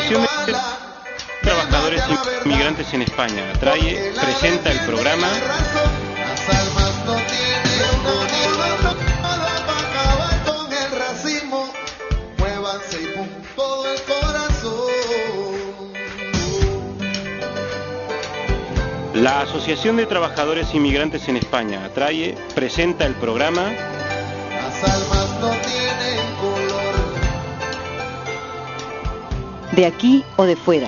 Asociación de Trabajadores Inmigrantes en España, ATRAIE, presenta el programa La Asociación de Trabajadores Inmigrantes en España, ATRAIE, presenta el programa Las almas no tienen color. De aquí o de fuera.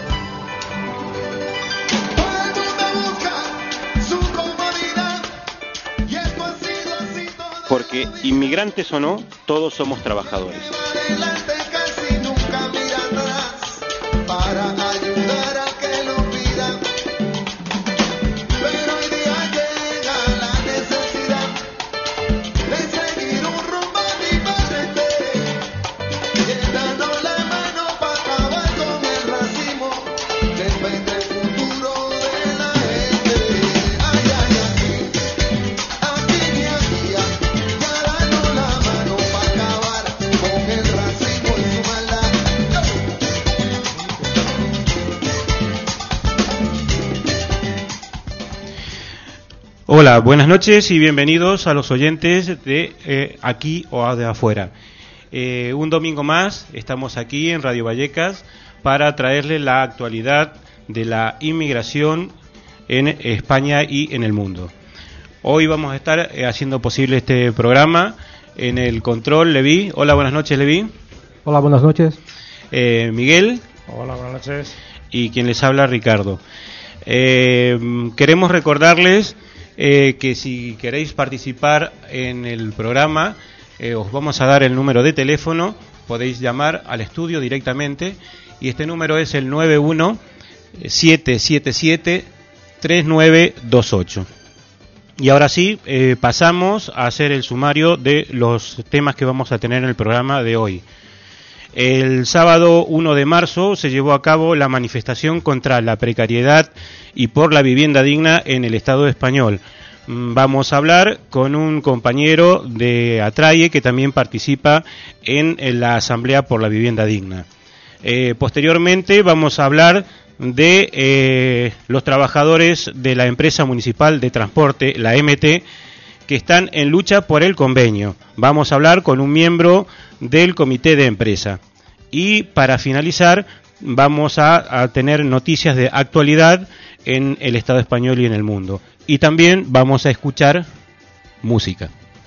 Todo el mundo busca su comodidad y esto ha sido así toda porque, la vida. inmigrantes o no, todos somos trabajadores. Adelante casi nunca mira atrás para ayudar a que lo pidan. Pero hoy día llega la necesidad de seguir un rumbo diferente, llenando la mano para acabar con el racismo, depende el futuro de la gente. Ay, ay, aquí y allá, ya dando la mano para acabar con el racismo y su maldad. Hola, buenas noches y bienvenidos a los oyentes de aquí o de afuera. Un domingo más estamos aquí en Radio Vallecas para traerles la actualidad de la inmigración en España y en el mundo. Hoy vamos a estar haciendo posible este programa en el control Leví. Hola, buenas noches, Leví. Hola, buenas noches. Miguel. Hola, buenas noches. Y quien les habla, Ricardo. Queremos recordarles que si queréis participar en el programa, os vamos a dar el número de teléfono, podéis llamar al estudio directamente, y este número es el 91-777-3928. Y ahora sí, pasamos a hacer el sumario de los temas que vamos a tener en el programa de hoy. El sábado 1 de marzo se llevó a cabo la manifestación contra la precariedad y por la vivienda digna en el Estado español. Vamos a hablar con un compañero de ATRAIE que también participa en la Asamblea por la Vivienda Digna. Posteriormente vamos a hablar de los trabajadores de la empresa municipal de transporte, la MT, que están en lucha por el convenio. Vamos a hablar con un miembro del comité de empresa. Y para finalizar, vamos a tener noticias de actualidad en el Estado español y en el mundo. Y también vamos a escuchar música.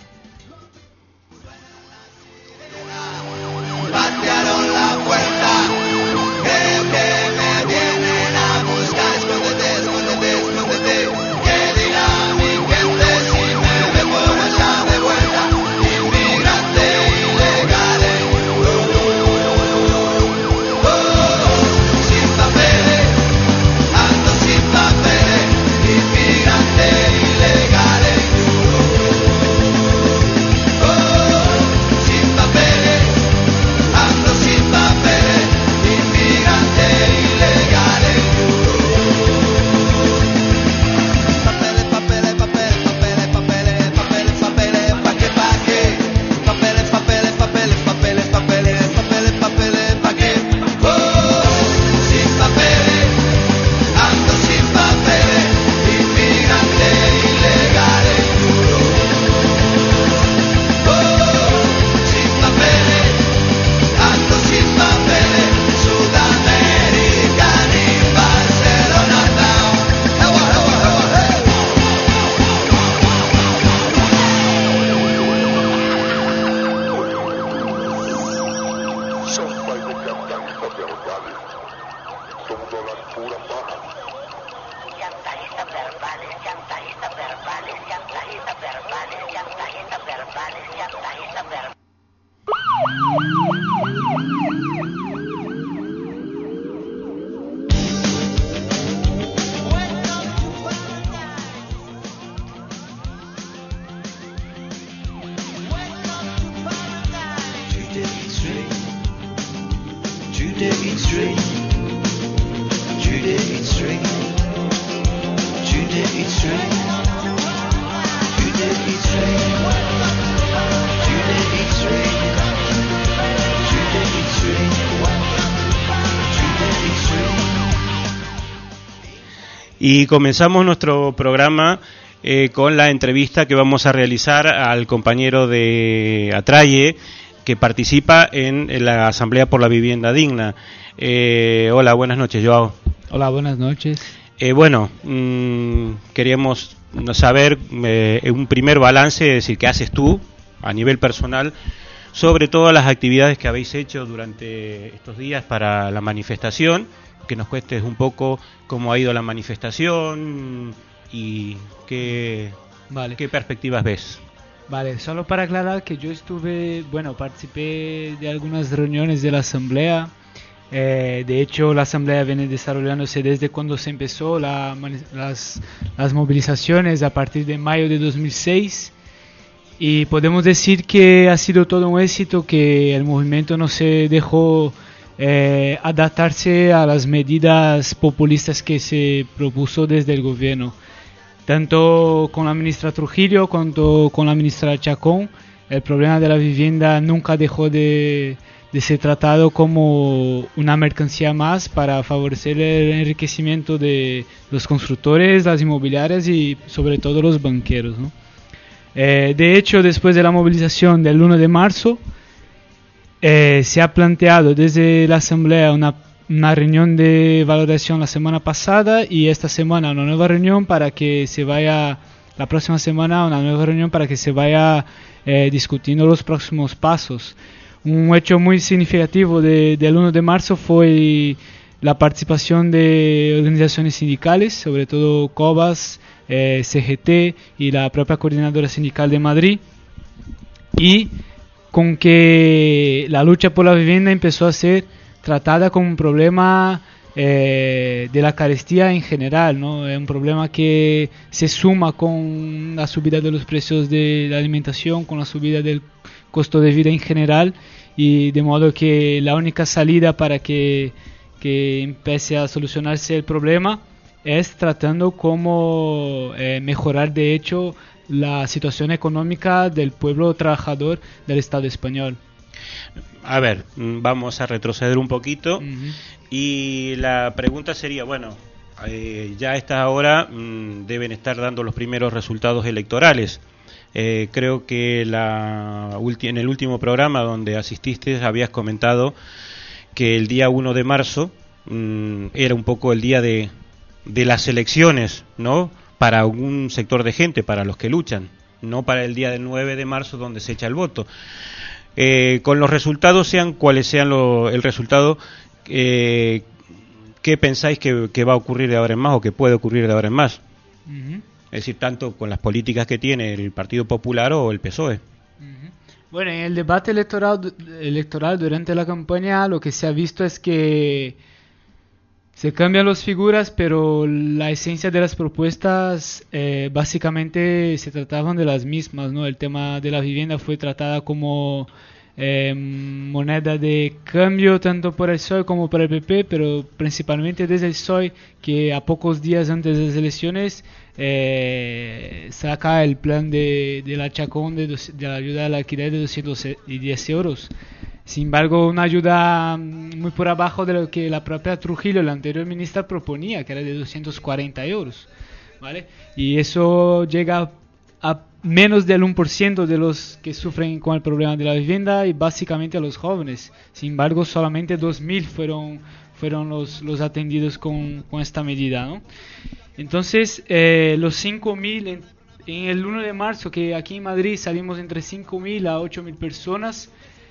Patearon la puerta, creo que me vienen a buscar. Escóndete, escóndete, escóndete. ¿Qué dirá mi gente si me ve por allá de vuelta? Inmigrante ilegal, sin papeles, ando sin papeles. Inmigrante ilegal. Y comenzamos nuestro programa con la entrevista que vamos a realizar al compañero de Atraye, que participa en la Asamblea por la Vivienda Digna. Hola, buenas noches, Joao. Hola, buenas noches. Queríamos saber un primer balance, es decir, qué haces tú a nivel personal sobre todas las actividades que habéis hecho durante estos días para la manifestación, que nos cuentes un poco cómo ha ido la manifestación y qué perspectivas ves. Vale, solo para aclarar que yo participé de algunas reuniones de la Asamblea. De hecho, la Asamblea viene desarrollándose desde cuando se empezó las movilizaciones a partir de mayo de 2006. Y podemos decir que ha sido todo un éxito, que el movimiento no se dejó adaptarse a las medidas populistas que se propuso desde el gobierno. Tanto con la ministra Trujillo cuanto con la ministra Chacón, el problema de la vivienda nunca dejó de ser tratado como una mercancía más para favorecer el enriquecimiento de los constructores, las inmobiliarias y sobre todo los banqueros, ¿no? De hecho, después de la movilización del 1 de marzo, se ha planteado desde la Asamblea una reunión de valoración la semana pasada, y esta semana una nueva reunión para que se vaya, la próxima semana una nueva reunión para que se vaya discutiendo los próximos pasos. Un hecho muy significativo del 1 de marzo fue la participación de organizaciones sindicales, sobre todo COBAS, CGT y la propia Coordinadora Sindical de Madrid, y con que la lucha por la vivienda empezó a ser tratada como un problema de la carestía en general, ¿no? Es un problema que se suma con la subida de los precios de la alimentación, con la subida del costo de vida en general, y de modo que la única salida para que empiece a solucionarse el problema es tratando como mejorar de hecho la situación económica del pueblo trabajador del Estado español. A ver, vamos a retroceder un poquito. Y la pregunta sería, ya a esta hora deben estar dando los primeros resultados electorales. Creo que en el último programa donde asististe habías comentado que el día 1 de marzo era un poco el día de las elecciones, ¿no? Para un sector de gente, para los que luchan, no para el día del 9 de marzo donde se echa el voto. Con los resultados, sean cuales sean el resultado, ¿qué pensáis que va a ocurrir de ahora en más o que puede ocurrir de ahora en más? Es decir, tanto con las políticas que tiene el Partido Popular o el PSOE. Bueno, en el debate electoral durante la campaña lo que se ha visto es que se cambian las figuras, pero la esencia de las propuestas básicamente se trataban de las mismas, ¿no? El tema de la vivienda fue tratada como moneda de cambio tanto por el PSOE como por el PP, pero principalmente desde el PSOE, que a pocos días antes de las elecciones saca el plan de la Chacón de la ayuda al alquiler de 210 euros. Sin embargo, una ayuda muy por abajo de lo que la propia Trujillo, la anterior ministra, proponía, que era de 240 euros, ¿vale? Y eso llega a menos del 1% de los que sufren con el problema de la vivienda, y básicamente a los jóvenes. Sin embargo, solamente 2.000 fueron los atendidos con esta medida, ¿no? Entonces, los 5.000 en el 1 de marzo, que aquí en Madrid salimos entre 5.000 a 8.000 personas,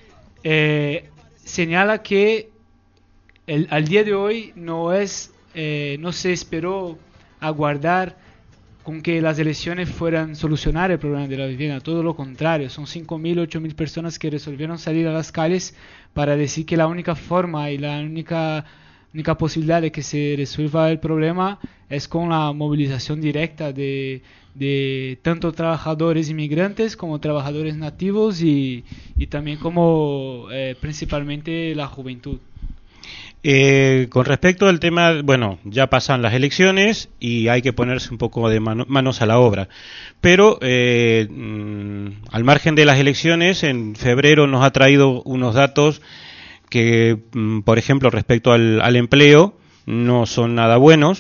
señala que al día de hoy no se esperó aguardar con que las elecciones fueran solucionar el problema de la vivienda. Todo lo contrario, son 5.000, 8.000 personas que resolvieron salir a las calles para decir que la única forma y la única posibilidad de que se resuelva el problema es con la movilización directa de tanto trabajadores inmigrantes como trabajadores nativos y también como principalmente la juventud. Con respecto al tema, ya pasan las elecciones y hay que ponerse un poco de manos a la obra. Pero al margen de las elecciones, en febrero nos ha traído unos datos que, por ejemplo, respecto al empleo, no son nada buenos.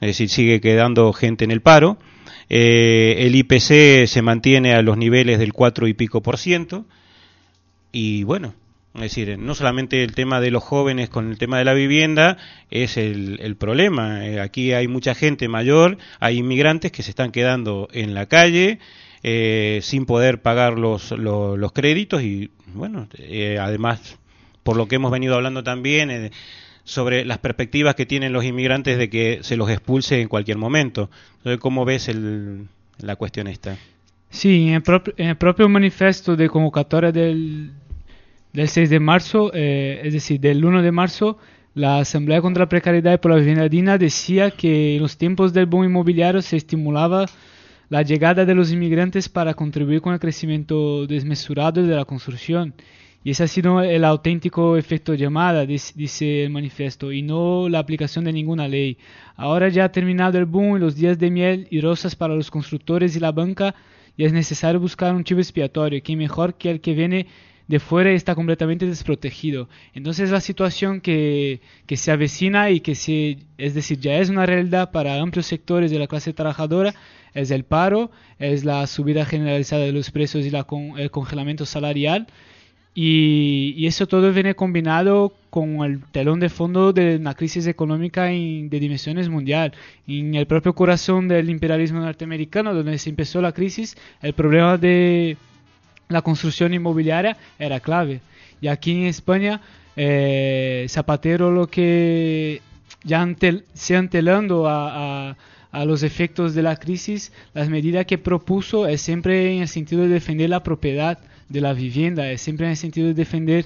es decir, sigue quedando gente en el paro. El IPC se mantiene a los niveles del 4 y pico %. Y bueno, es decir, no solamente el tema de los jóvenes con el tema de la vivienda es el problema. Aquí hay mucha gente mayor, hay inmigrantes que se están quedando en la calle sin poder pagar los créditos y bueno, además, por lo que hemos venido hablando también sobre las perspectivas que tienen los inmigrantes de que se los expulse en cualquier momento. Entonces, ¿cómo ves la cuestión esta? Sí, en el propio manifiesto de convocatoria del 6 de marzo, es decir, del 1 de marzo, la Asamblea contra la Precariedad y por la Vivienda Digna decía que en los tiempos del boom inmobiliario se estimulaba la llegada de los inmigrantes para contribuir con el crecimiento desmesurado de la construcción. Y ese ha sido el auténtico efecto llamada, dice el manifiesto, y no la aplicación de ninguna ley. Ahora ya ha terminado el boom y los días de miel y rosas para los constructores y la banca, y es necesario buscar un chivo expiatorio, que mejor que el que viene de fuera y está completamente desprotegido. Entonces la situación que se avecina y es decir, ya es una realidad para amplios sectores de la clase trabajadora, es el paro, es la subida generalizada de los precios y el congelamiento salarial. Y eso todo viene combinado con el telón de fondo de una crisis económica de dimensiones mundial. En el propio corazón del imperialismo norteamericano, donde se empezó la crisis, el problema de la construcción inmobiliaria era clave. Y aquí en España, Zapatero lo que ya se antelando a los efectos de la crisis, las medidas que propuso es siempre en el sentido de defender la propiedad de la vivienda, es siempre en el sentido de defender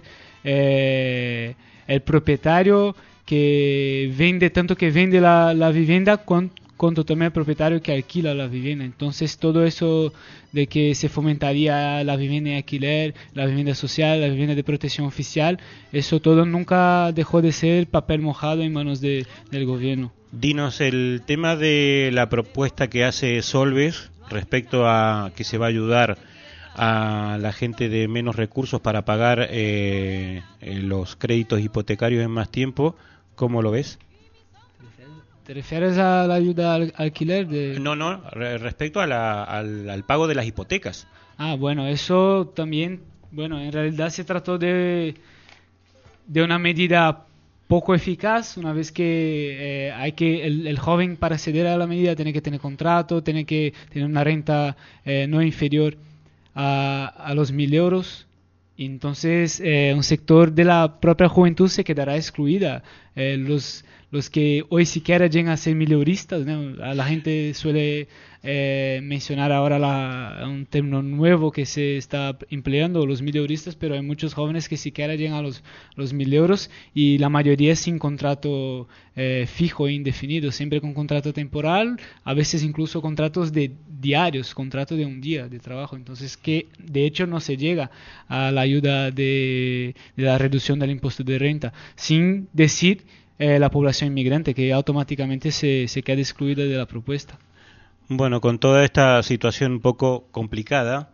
el propietario que vende la vivienda cuanto también el propietario que alquila la vivienda. Entonces todo eso de que se fomentaría la vivienda en alquiler, la vivienda social, la vivienda de protección oficial, eso todo nunca dejó de ser papel mojado en manos del gobierno. Dinos el tema de la propuesta que hace Solbes respecto a que se va a ayudar a la gente de menos recursos para pagar los créditos hipotecarios en más tiempo. ¿Cómo lo ves? ¿Te refieres a la ayuda al alquiler? No, respecto al pago de las hipotecas. Bueno, eso también, en realidad se trató de una medida poco eficaz, una vez que el joven para acceder a la medida tiene que tener contrato, tiene que tener una renta no inferior a los 1.000 euros. Entonces un sector de la propia juventud se quedará excluida. Los que hoy siquiera llegan a ser mileuristas, ¿no? A la gente suele mencionar ahora un término nuevo que se está empleando, los mileuristas, pero hay muchos jóvenes que siquiera llegan a los 1.000 euros y la mayoría sin contrato fijo e indefinido, siempre con contrato temporal, a veces incluso contratos de diarios, contrato de un día de trabajo. Entonces que de hecho no se llega a la ayuda de la reducción del impuesto de renta, sin decir la población inmigrante que automáticamente se queda excluida de la propuesta. Bueno, con toda esta situación un poco complicada,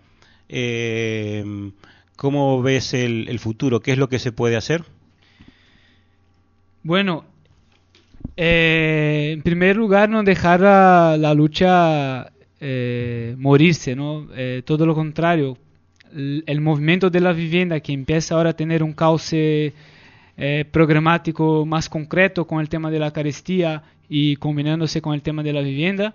¿cómo ves el futuro? ¿Qué es lo que se puede hacer? Bueno, en primer lugar, no dejar la lucha morirse, ¿no? Todo lo contrario, el movimiento de la vivienda que empieza ahora a tener un cauce programático más concreto con el tema de la carestía y combinándose con el tema de la vivienda.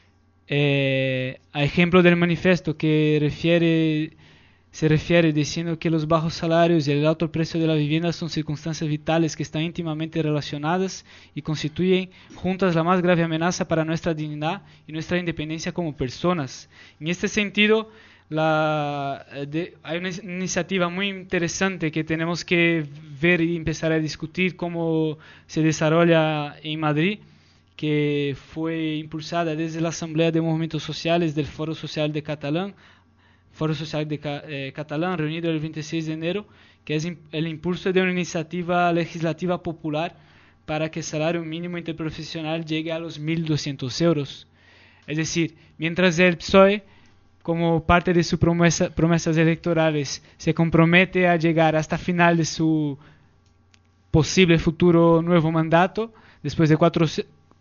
A ejemplo del manifiesto que se refiere diciendo que los bajos salarios y el alto precio de la vivienda son circunstancias vitales que están íntimamente relacionadas y constituyen juntas la más grave amenaza para nuestra dignidad y nuestra independencia como personas. En este sentido, hay una iniciativa muy interesante que tenemos que ver y empezar a discutir cómo se desarrolla en Madrid, que fue impulsada desde la Asamblea de Movimientos Sociales del Foro Social de Catalán, Catalán, reunido el 26 de enero, que es el impulso de una iniciativa legislativa popular para que el salario mínimo interprofesional llegue a los 1.200 euros. Es decir, mientras el PSOE, como parte de sus promesas electorales, se compromete a llegar hasta final de su posible futuro nuevo mandato, después de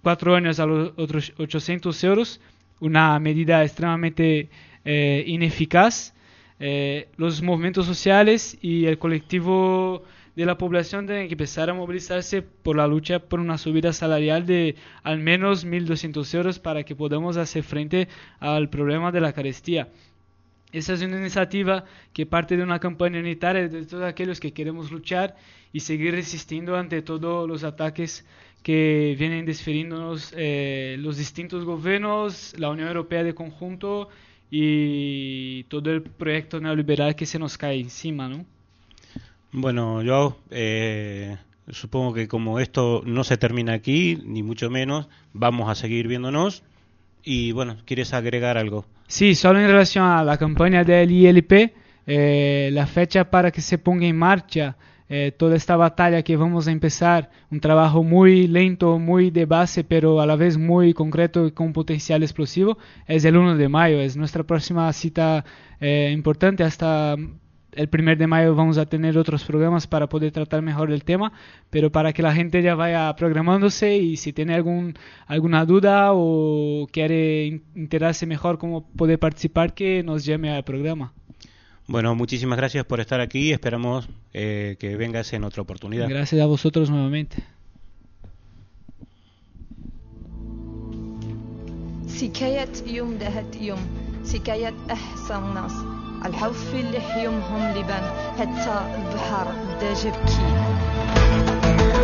4 años a los otros 800 euros, una medida extremadamente ineficaz. Los movimientos sociales y el colectivo de la población tienen que empezar a movilizarse por la lucha por una subida salarial de al menos 1.200 euros para que podamos hacer frente al problema de la carestía. Esa es una iniciativa que parte de una campaña unitaria de todos aquellos que queremos luchar y seguir resistiendo ante todos los ataques que vienen desferiéndonos los distintos gobiernos, la Unión Europea de conjunto y todo el proyecto neoliberal que se nos cae encima, ¿no? Bueno, yo supongo que como esto no se termina aquí, ni mucho menos, vamos a seguir viéndonos. Y bueno, ¿quieres agregar algo? Sí, solo en relación a la campaña del ILP, la fecha para que se ponga en marcha toda esta batalla que vamos a empezar, un trabajo muy lento, muy de base, pero a la vez muy concreto y con potencial explosivo, es el 1 de mayo, es nuestra próxima cita importante. Hasta el 1 de mayo vamos a tener otros programas para poder tratar mejor el tema, pero para que la gente ya vaya programándose y si tiene alguna duda o quiere enterarse mejor cómo poder participar, que nos llame al programa. Bueno, muchísimas gracias por estar aquí. Esperamos que vengas en otra oportunidad. Gracias a vosotros nuevamente. سكاية يوم دهت يوم سكاية أحسن ناس الحوف اللي يومهم لبان حتى البحر بدا جبكي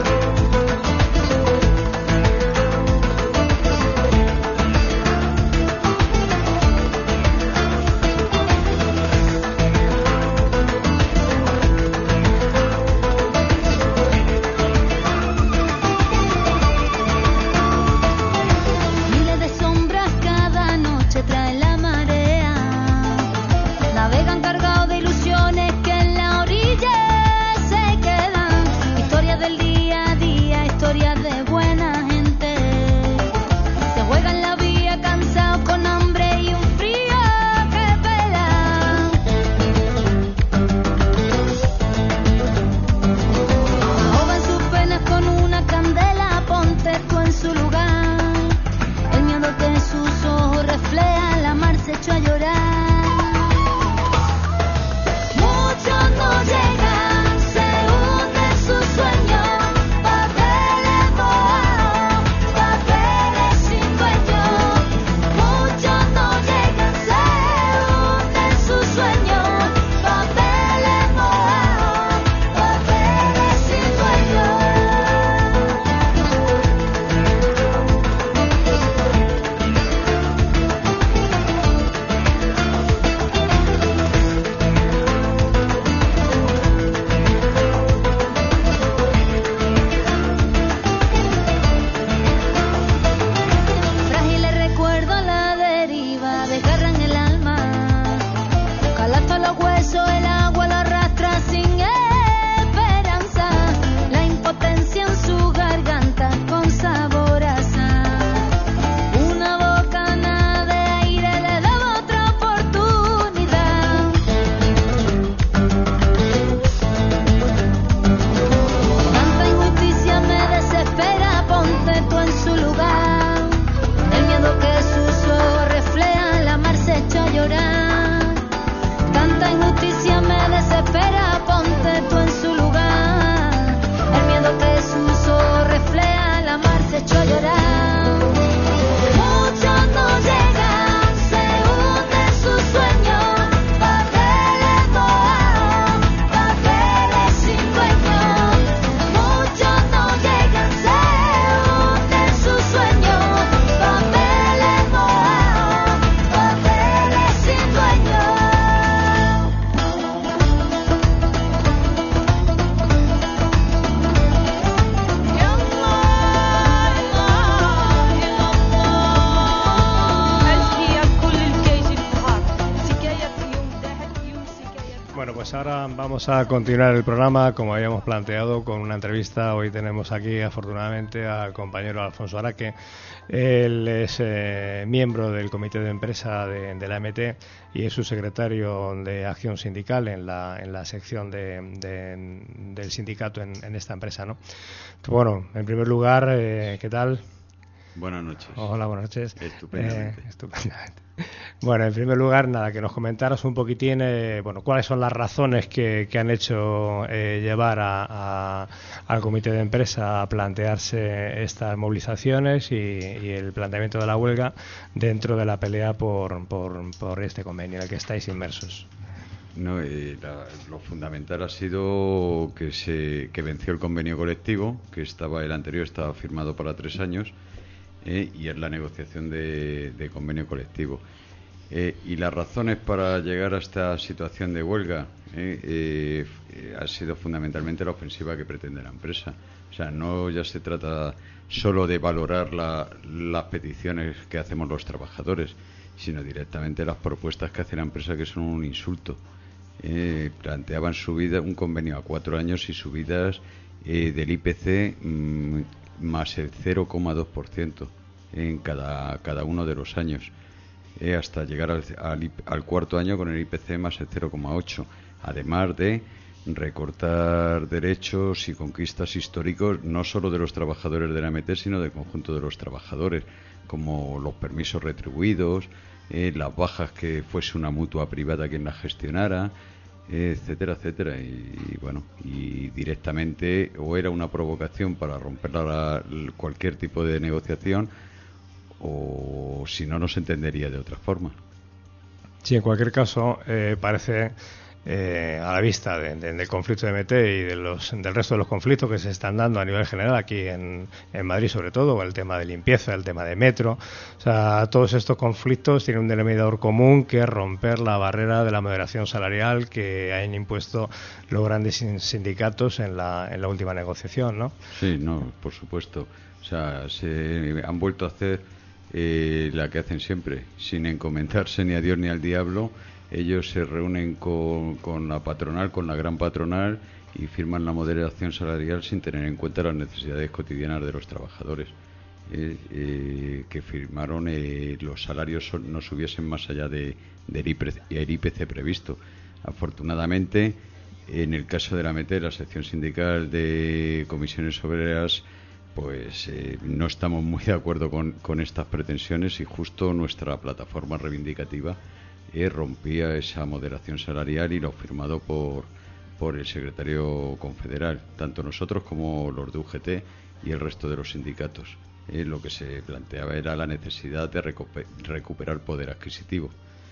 Navegan cargados de ilusiones que en la orilla se quedan. Historias del día a día, historias de buena gente. Se juegan la vía cansados con hambre y un frío que pela. Ahogan sus penas con una candela, ponte tú en su lugar. El miedo que en sus ojos refleja, la mar se echó a llorar. No llegan, se hunden sus sueños, papeles mojados, papeles sin dueño. Muchos no llegan, se hunden sus sueños, papeles mojados, papeles sin dueño. Frágiles recuerdos a la deriva desgarran el alma. Calazo a los huesos, el agua lo arrastra sin esperanza. La impotencia en su garganta con sabor a sal. Una bocanada de aire le daba otra oportunidad. Tanta injusticia me desespera, ponte tú en su lugar. El miedo que sus ojos reflejan, la mar se echó a llorar. Tanta injusticia me desespera, ponte tú en su lugar. El miedo que sus ojos reflejan, la mar se echó a llorar. Muchos no llegan, se hunden sus sueños, papeles mojados, papeles sin dueño. Muchos no llegan, se hunden sus sueños, papeles mojados, papeles sin dueño. Bueno, pues ahora vamos a continuar el programa como habíamos planteado con una entrevista. Hoy tenemos aquí afortunadamente al compañero Alfonso Araque. Él es miembro del comité de empresa de la MT y es su secretario de acción sindical en la sección del sindicato en esta empresa, ¿no? Bueno, en primer lugar, ¿qué tal? Buenas noches. Hola, buenas noches. Estupendamente. Estupendamente. Bueno, en primer lugar, nada, que nos comentaras un poquitín, bueno, cuáles son las razones que han hecho llevar al comité de empresa a plantearse estas movilizaciones y el planteamiento de la huelga dentro de la pelea por este convenio en el que estáis inmersos. No, lo fundamental ha sido que venció el convenio colectivo, que el anterior estaba firmado para 3 años, y es la negociación de convenio colectivo. Y las razones para llegar a esta situación de huelga ha sido fundamentalmente la ofensiva que pretende la empresa. O sea, no ya se trata solo de valorar las peticiones que hacemos los trabajadores, sino directamente las propuestas que hace la empresa, que son un insulto. Planteaban un convenio a 4 años y subidas del IPC más el 0,2% en cada uno de los años, hasta llegar al cuarto año con el IPC más el 0,8%, además de recortar derechos y conquistas históricos no solo de los trabajadores de la AMT, sino del conjunto de los trabajadores, como los permisos retribuidos, las bajas, que fuese una mutua privada quien las gestionara, etcétera, etcétera. Y bueno, y directamente o era una provocación para romper cualquier tipo de negociación, o si no, no se entendería de otra forma. Sí, en cualquier caso, parece a la vista del conflicto de MT y del resto de los conflictos que se están dando a nivel general aquí en Madrid, sobre todo, el tema de limpieza, el tema de metro, o sea, todos estos conflictos tienen un denominador común, que es romper la barrera de la moderación salarial que han impuesto los grandes sindicatos en la última negociación, ¿no? Sí, no, por supuesto. O sea, se han vuelto a hacer la que hacen siempre, sin encomendarse ni a Dios ni al diablo. Ellos se reúnen con la patronal, con la gran patronal, y firman la moderación salarial sin tener en cuenta las necesidades cotidianas de los trabajadores, que firmaron los salarios no subiesen más allá del IPC previsto. Afortunadamente, en el caso de la AMT, la sección sindical de comisiones obreras, pues no estamos muy de acuerdo con estas pretensiones, y justo nuestra plataforma reivindicativa rompía esa moderación salarial, y lo firmado por el secretario confederal, tanto nosotros como los de UGT y el resto de los sindicatos. Lo que se planteaba era la necesidad de recuperar poder adquisitivo,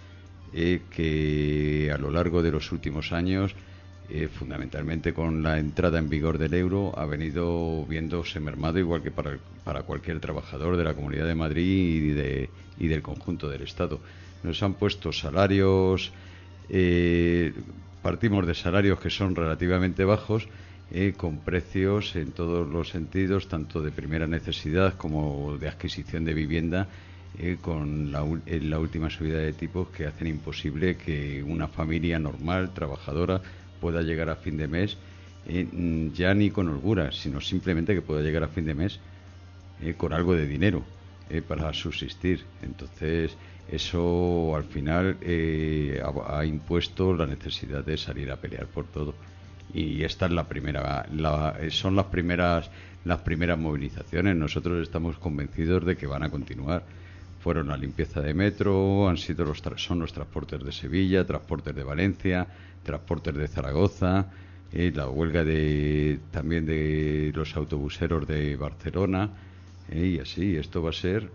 que a lo largo de los últimos años, fundamentalmente con la entrada en vigor del euro, ha venido viéndose mermado, igual que para cualquier trabajador de la Comunidad de Madrid y del conjunto del Estado. Nos han puesto salarios, partimos de salarios que son relativamente bajos, con precios en todos los sentidos, tanto de primera necesidad como de adquisición de vivienda, con la última subida de tipos, que hacen imposible que una familia normal, trabajadora, pueda llegar a fin de mes, ya ni con holgura, sino simplemente que pueda llegar a fin de mes con algo de dinero para subsistir. Entonces, eso al final ha impuesto la necesidad de salir a pelear por todo, y esta es son las primeras movilizaciones. Nosotros estamos convencidos de que van a continuar. Fueron la limpieza de metro, son los transportes de Sevilla, transportes de Valencia, transportes de Zaragoza, la huelga también de los autobuseros de Barcelona, y así esto va a ser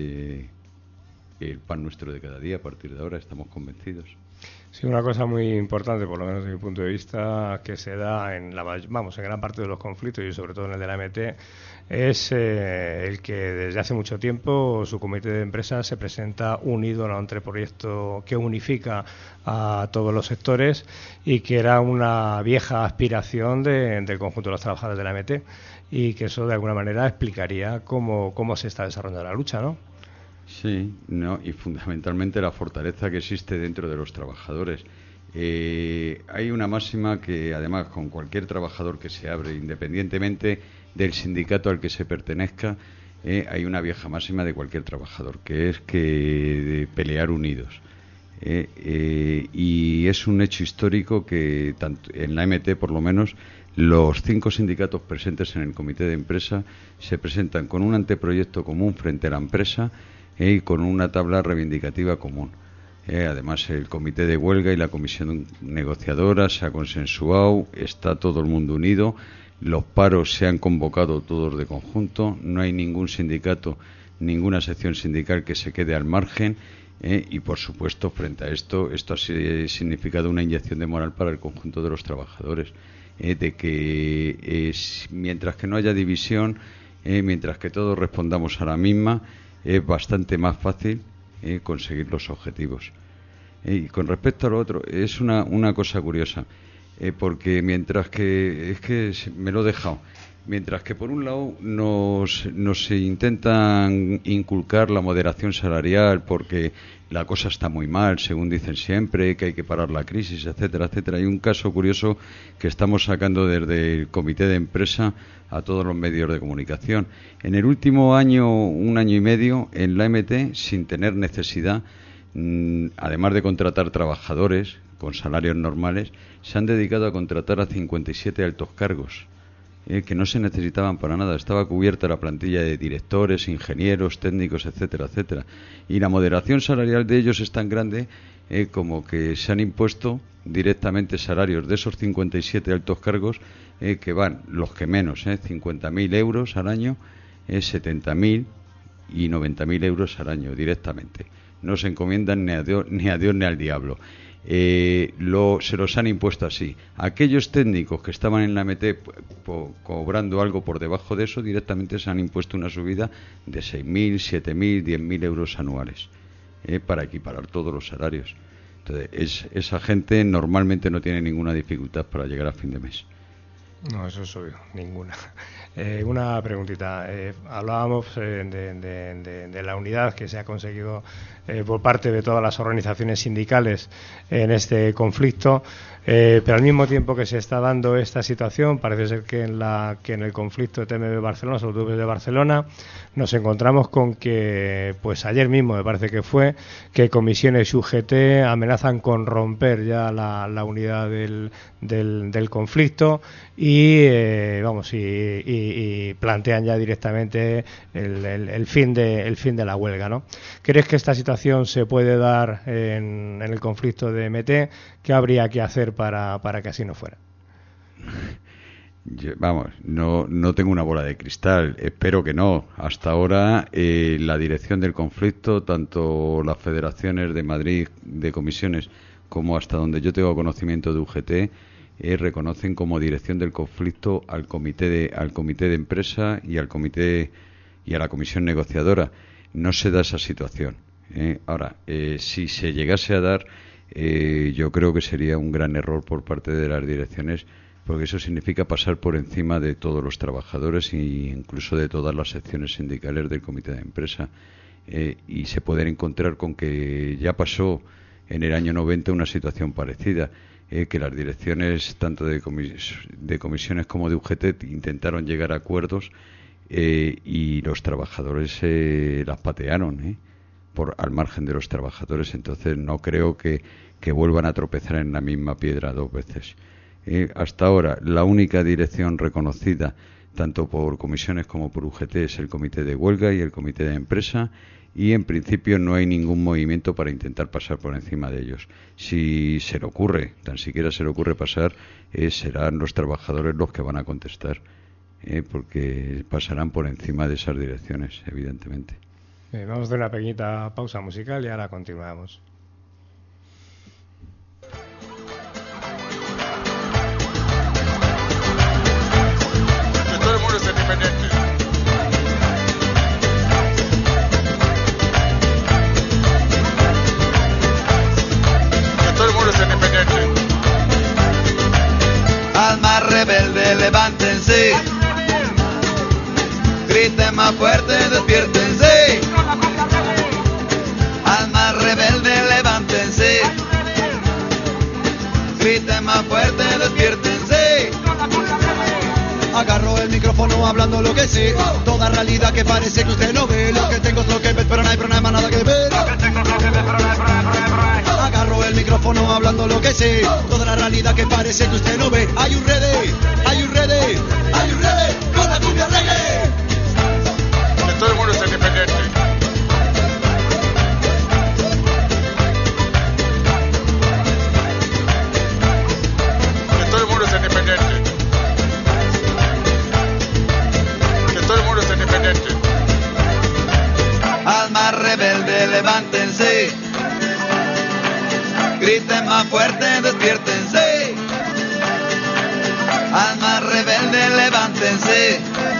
el pan nuestro de cada día. A partir de ahora estamos convencidos. Sí, una cosa muy importante, por lo menos desde mi punto de vista, que se da en gran parte de los conflictos, y sobre todo en el de la AMT, es el que desde hace mucho tiempo su comité de empresa se presenta unido a un anteproyecto que unifica a todos los sectores, y que era una vieja aspiración del conjunto de los trabajadores de la AMT, y que eso de alguna manera explicaría cómo se está desarrollando la lucha, ¿no? Sí, no, y fundamentalmente la fortaleza que existe dentro de los trabajadores. Hay una máxima que, además, con cualquier trabajador que se abre, independientemente del sindicato al que se pertenezca, hay una vieja máxima de cualquier trabajador, que es que de pelear unidos. Y es un hecho histórico que tanto en la MT, por lo menos, los 5 sindicatos presentes en el comité de empresa se presentan con un anteproyecto común frente a la empresa y con una tabla reivindicativa común. Además, el comité de huelga y la comisión negociadora se ha consensuado, está todo el mundo unido, los paros se han convocado todos de conjunto, no hay ningún sindicato, ninguna sección sindical que se quede al margen, y por supuesto, frente a esto ha significado una inyección de moral para el conjunto de los trabajadores, de que mientras que no haya división, mientras que todos respondamos a la misma, es bastante más fácil conseguir los objetivos. Y con respecto a lo otro, es una cosa curiosa, porque mientras que, es que me lo he dejado, mientras que por un lado nos intentan inculcar la moderación salarial porque la cosa está muy mal, según dicen siempre, que hay que parar la crisis, etcétera, etcétera. Hay un caso curioso que estamos sacando desde el comité de empresa a todos los medios de comunicación. En el último año, 1 año y medio, en la MT, sin tener necesidad, además de contratar trabajadores con salarios normales, se han dedicado a contratar a 57 altos cargos, que no se necesitaban para nada. Estaba cubierta la plantilla de directores, ingenieros, técnicos, etcétera, etcétera. Y la moderación salarial de ellos es tan grande como que se han impuesto directamente salarios de esos 57 altos cargos que van, los que menos, 50.000 euros al año, 70.000 y 90.000 euros al año directamente. No se encomiendan ni a Dios ni al diablo. Se los han impuesto así. Aquellos técnicos que estaban en la MT cobrando algo por debajo de eso, directamente se han impuesto una subida de 6.000, 7.000, 10.000 euros anuales, para equiparar todos los salarios. Entonces, esa gente normalmente no tiene ninguna dificultad para llegar a fin de mes. No, eso es obvio, ninguna. Una preguntita. Hablábamos de la unidad que se ha conseguido por parte de todas las organizaciones sindicales en este conflicto, pero al mismo tiempo que se está dando esta situación, parece ser que en el conflicto de TMB Barcelona, sobre todo de Barcelona, nos encontramos con que, pues ayer mismo me parece que fue, que comisiones UGT amenazan con romper ya la unidad del conflicto y plantean ya directamente el fin de la huelga, ¿no? ¿Crees que esta situación se puede dar en el conflicto de MT? ¿Qué habría que hacer para que así no fuera? No tengo una bola de cristal, espero que no. Hasta ahora la dirección del conflicto, tanto las federaciones de Madrid de comisiones como hasta donde yo tengo conocimiento de UGT, reconocen como dirección del conflicto al comité de empresa y al comité y a la comisión negociadora. No se da esa situación. Ahora, si se llegase a dar, yo creo que sería un gran error por parte de las direcciones, porque eso significa pasar por encima de todos los trabajadores e incluso de todas las secciones sindicales del comité de empresa, y se pueden encontrar con que ya pasó en el año 90 una situación parecida, que las direcciones tanto de comisiones como de UGT intentaron llegar a acuerdos, y los trabajadores las patearon al margen de los trabajadores. Entonces no creo que vuelvan a tropezar en la misma piedra 2 veces. Hasta ahora la única dirección reconocida tanto por comisiones como por UGT es el comité de huelga y el comité de empresa, y en principio no hay ningún movimiento para intentar pasar por encima de ellos. Si se le ocurre, tan siquiera se le ocurre pasar, serán los trabajadores los que van a contestar, porque pasarán por encima de esas direcciones, evidentemente. Vamos a hacer una pequeñita pausa musical y ahora continuamos. Que todo el mundo es independiente. Que todo el mundo es independiente. Almas rebeldes, levántense. Griten más fuerte, despiértense. Almas rebeldes, levántense. Griten más fuerte, despiértense. Agarro el micrófono hablando lo que sé. Toda realidad que parece que usted no ve. Lo que tengo es lo que ves, pero no hay nada que ver. establece toda la realidad que parece que usted no ve. Are you ready? Are you ready? Are you ready? Con la cumbia reggae. Que todo el mundo sea independiente. Que todo el mundo sea independiente. Que todo el mundo sea independiente. Almas rebeldes, levántense. Griten más fuerte, despiértense. Almas rebeldes, levántense.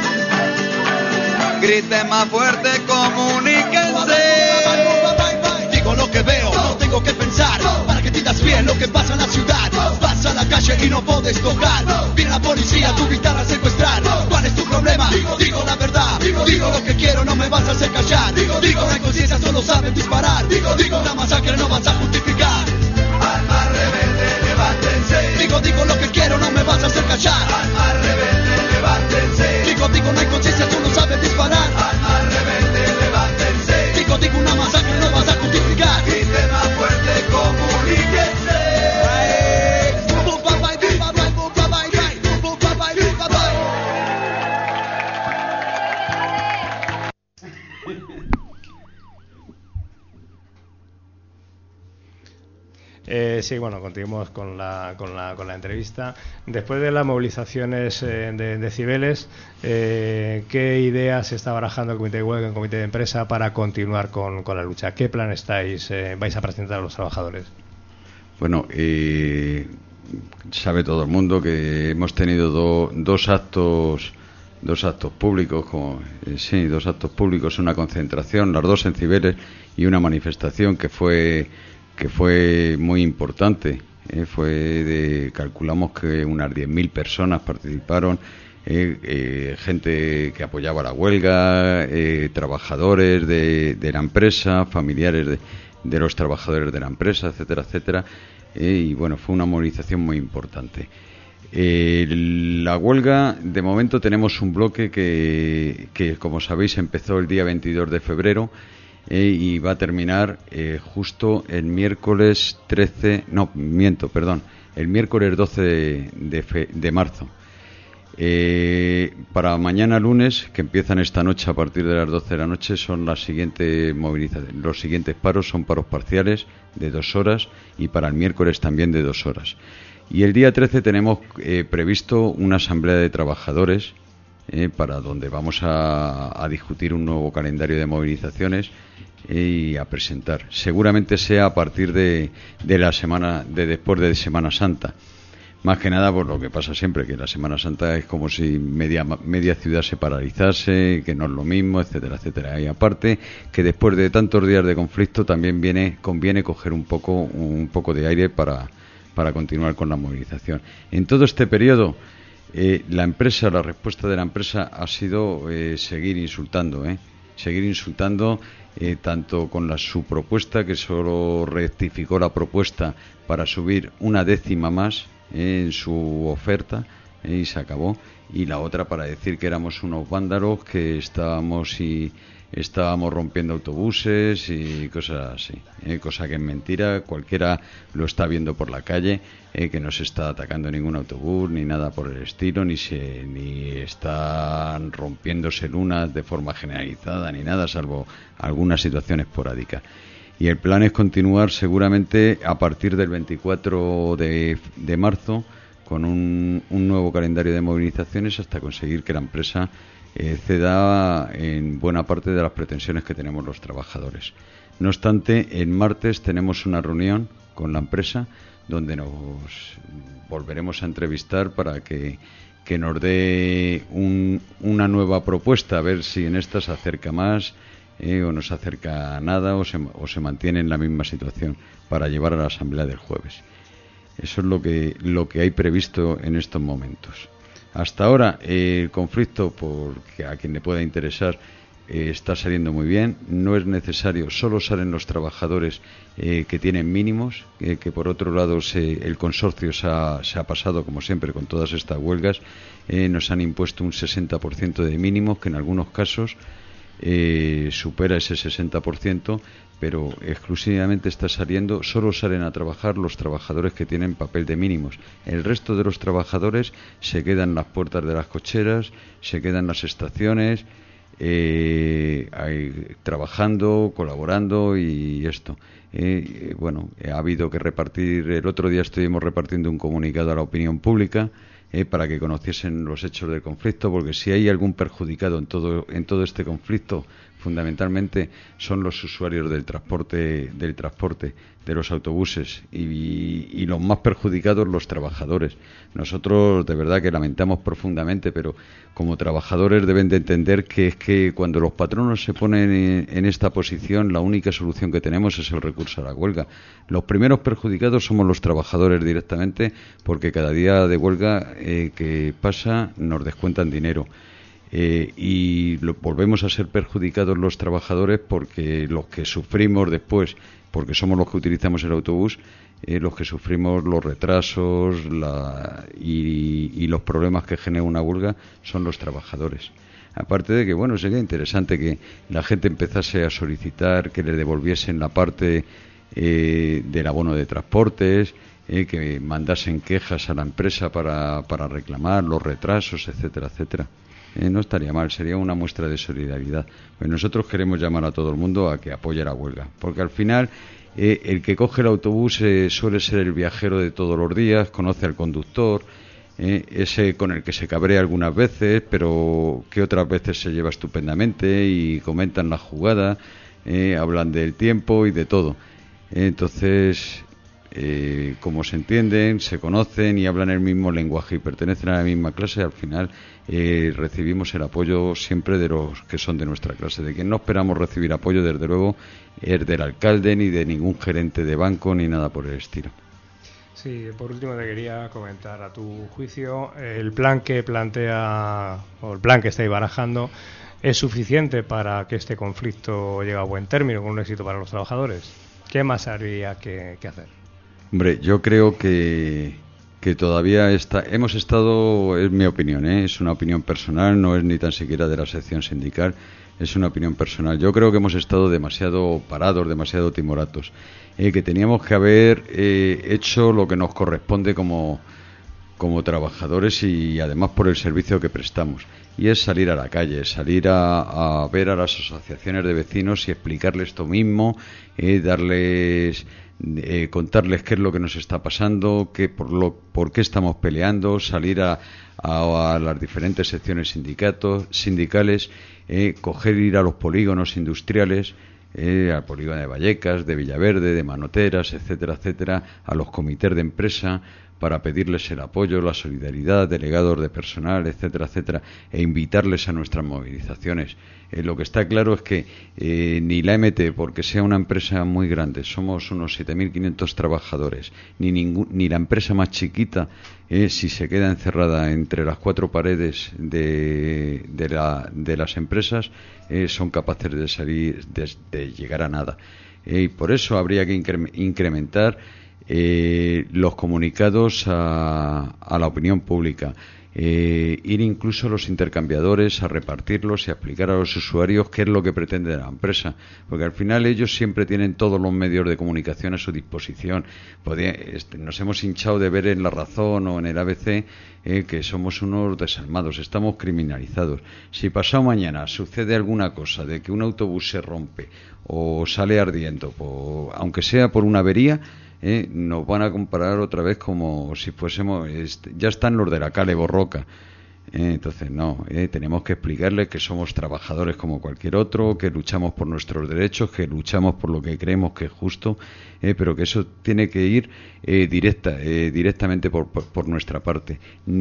Griten más fuerte, comuníquense. Digo lo que veo, no tengo que pensar. Para que entiendas bien lo que pasa en la ciudad. Vas a la calle y no puedes tocar. Viene la policía, tu guitarra a secuestrar. ¿Cuál es tu problema? Digo la verdad. Digo lo que quiero, no me vas a hacer callar. Digo, no hay conciencia, solo saben disparar. Digo, una masacre no vas a justificar. Almas rebeldes, levántense. Digo lo que quiero, no me vas a hacer callar. Almas rebeldes, levántense. Digo, no hay conciencia, solo saben disparar. Almas rebeldes, levántense. Digo, una masacre no vas a justificar. Grite más fuerte, comuníquense. Sí, bueno, continuamos con la entrevista. Después de las movilizaciones de Cibeles, ¿qué ideas está barajando el comité de huelga, el comité de empresa para continuar con la lucha? ¿Qué plan vais a presentar a los trabajadores? Bueno, sabe todo el mundo que hemos tenido dos actos públicos, dos actos públicos, una concentración, las dos en Cibeles, y una manifestación que fue muy importante. Calculamos que unas 10.000 personas participaron, gente que apoyaba la huelga, trabajadores de la empresa, familiares de los trabajadores de la empresa, etcétera, etcétera. Y bueno, fue una movilización muy importante. La huelga, de momento tenemos un bloque que como sabéis empezó el día 22 de febrero y va a terminar justo el miércoles 12 de marzo. Para mañana lunes, que empiezan esta noche a partir de las 12 de la noche, son las siguientes movilizaciones. Los siguientes paros son paros parciales de 2 horas y para el miércoles también de 2 horas. Y el día 13 tenemos previsto una asamblea de trabajadores para donde vamos a discutir un nuevo calendario de movilizaciones y a presentar. Seguramente sea a partir de la semana después de Semana Santa. Más que nada por lo que pasa siempre, que la Semana Santa es como si media ciudad se paralizase, que no es lo mismo, etcétera, etcétera. Y aparte que después de tantos días de conflicto también conviene coger un poco de aire para continuar con la movilización. En todo este periodo la respuesta de la empresa ha sido seguir insultando, tanto con su propuesta, que solo rectificó la propuesta para subir una décima más en su oferta y se acabó, y la otra para decir que éramos unos vándalos, que estábamos rompiendo autobuses y cosas así, cosa que es mentira. Cualquiera lo está viendo por la calle, que no se está atacando ningún autobús ni nada por el estilo, ni están rompiéndose lunas de forma generalizada ni nada, salvo algunas situaciones esporádicas. Y el plan es continuar seguramente a partir del 24 de marzo con un nuevo calendario de movilizaciones hasta conseguir que la empresa ceda en buena parte de las pretensiones que tenemos los trabajadores. No obstante, el martes tenemos una reunión con la empresa donde nos volveremos a entrevistar para que nos dé una nueva propuesta, a ver si en esta se acerca más o no se acerca a nada o se mantiene en la misma situación para llevar a la asamblea del jueves. Eso es lo que hay previsto en estos momentos. Hasta ahora el conflicto, porque a quien le pueda interesar, está saliendo muy bien. No es necesario, solo salen los trabajadores que tienen mínimos, que por otro lado el consorcio se ha pasado, como siempre con todas estas huelgas, nos han impuesto un 60% de mínimos, que en algunos casos supera ese 60%, pero exclusivamente solo salen a trabajar los trabajadores que tienen papel de mínimos. El resto de los trabajadores se quedan en las puertas de las cocheras, se quedan en las estaciones, trabajando, colaborando y esto. Ha habido que repartir, el otro día estuvimos repartiendo un comunicado a la opinión pública para que conociesen los hechos del conflicto, porque si hay algún perjudicado en todo este conflicto, fundamentalmente son los usuarios del transporte, de los autobuses, y los más perjudicados los trabajadores. Nosotros de verdad que lamentamos profundamente, pero como trabajadores deben de entender que es que cuando los patronos se ponen en esta posición, la única solución que tenemos es el recurso a la huelga. Los primeros perjudicados somos los trabajadores directamente, porque cada día de huelga que pasa nos descuentan dinero. Volvemos a ser perjudicados los trabajadores, porque los que sufrimos después, porque somos los que utilizamos el autobús, los que sufrimos los retrasos y los problemas que genera una huelga son los trabajadores. Aparte de que, sería interesante que la gente empezase a solicitar que le devolviesen la parte del abono de transportes, que mandasen quejas a la empresa para reclamar los retrasos, etcétera, etcétera. No estaría mal, sería una muestra de solidaridad. Pues nosotros queremos llamar a todo el mundo a que apoye la huelga, porque al final el que coge el autobús suele ser el viajero de todos los días, conoce al conductor, ese con el que se cabrea algunas veces, pero que otras veces se lleva estupendamente y comentan la jugada, hablan del tiempo y de todo. Entonces, como se entienden, se conocen y hablan el mismo lenguaje y pertenecen a la misma clase, al final recibimos el apoyo siempre de los que son de nuestra clase. De quien no esperamos recibir apoyo, desde luego, es del alcalde, ni de ningún gerente de banco, ni nada por el estilo. Sí, por último te quería comentar, a tu juicio, el plan que plantea, o el plan que estáis barajando, ¿es suficiente para que este conflicto llegue a buen término, con un éxito para los trabajadores? ¿Qué más habría que hacer? Hombre, yo creo que todavía hemos estado, es mi opinión, es una opinión personal, no es ni tan siquiera de la sección sindical, es una opinión personal. Yo creo que hemos estado demasiado parados, demasiado timoratos, que teníamos que haber hecho lo que nos corresponde como trabajadores y además por el servicio que prestamos. Y es salir a la calle, salir a ver a las asociaciones de vecinos y explicarles esto mismo, contarles qué es lo que nos está pasando, por qué estamos peleando, salir a las diferentes secciones sindicales, ir a los polígonos industriales, al polígono de Vallecas, de Villaverde, de Manoteras, etcétera, etcétera, a los comités de empresa, para pedirles el apoyo, la solidaridad, delegados de personal, etcétera, etcétera, e invitarles a nuestras movilizaciones. Lo que está claro es que ni la MT, porque sea una empresa muy grande, somos unos 7.500 trabajadores, ni la empresa más chiquita, si se queda encerrada entre las cuatro paredes de las empresas, son capaces de salir, de llegar a nada. Y por eso habría que incrementar los comunicados a la opinión pública, ir incluso a los intercambiadores a repartirlos y a explicar a los usuarios qué es lo que pretende la empresa, porque al final ellos siempre tienen todos los medios de comunicación a su disposición. Nos hemos hinchado de ver en La Razón o en el ABC que somos unos desalmados, estamos criminalizados. Si pasado mañana sucede alguna cosa de que un autobús se rompe o sale ardiendo, aunque sea por una avería, nos van a comparar otra vez como si fuésemos, ya están los de la Cale Borroca. Entonces no, tenemos que explicarles que somos trabajadores como cualquier otro, que luchamos por nuestros derechos, que luchamos por lo que creemos que es justo, pero que eso tiene que ir directamente por nuestra parte.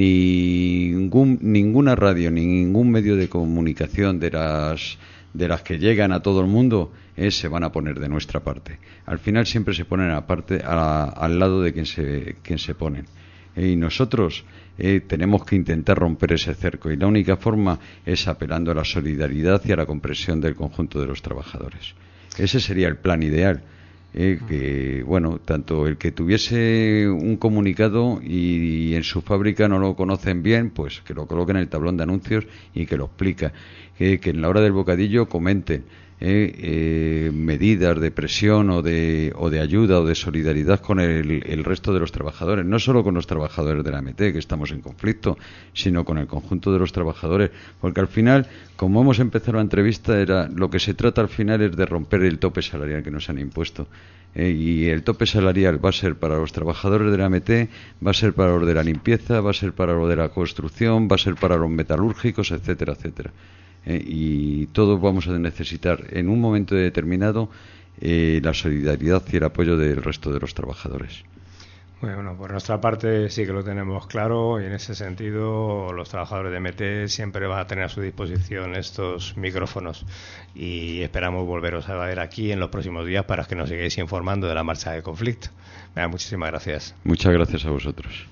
Ninguna radio, ni ningún medio de comunicación de las que llegan a todo el mundo se van a poner de nuestra parte. Al final siempre se ponen al lado de quien se ponen. Y nosotros tenemos que intentar romper ese cerco, y la única forma es apelando a la solidaridad y a la comprensión del conjunto de los trabajadores. Ese sería el plan ideal. que, bueno, tanto el que tuviese un comunicado y en su fábrica no lo conocen bien, pues que lo coloquen en el tablón de anuncios y que lo explica. Que en la hora del bocadillo comenten medidas de presión o de ayuda o de solidaridad con el resto de los trabajadores, no solo con los trabajadores de la AMT, que estamos en conflicto, sino con el conjunto de los trabajadores, porque al final, como hemos empezado la entrevista, lo que se trata al final es de romper el tope salarial que nos han impuesto, y el tope salarial va a ser para los trabajadores de la AMT, va a ser para los de la limpieza, va a ser para los de la construcción, va a ser para los metalúrgicos, etcétera, etcétera. Y todos vamos a necesitar en un momento determinado la solidaridad y el apoyo del resto de los trabajadores. Bueno, por nuestra parte sí que lo tenemos claro, y en ese sentido los trabajadores de MT siempre van a tener a su disposición estos micrófonos, y esperamos volveros a ver aquí en los próximos días para que nos sigáis informando de la marcha del conflicto. Venga, muchísimas gracias. Muchas gracias a vosotros.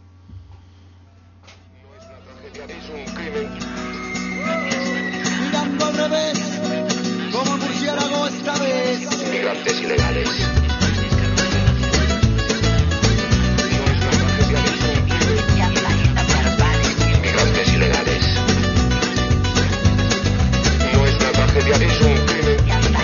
Mirando al revés, como murciélago esta vez. Migrantes ilegales. Migrantes ilegales. No es una tragedia, es un crimen.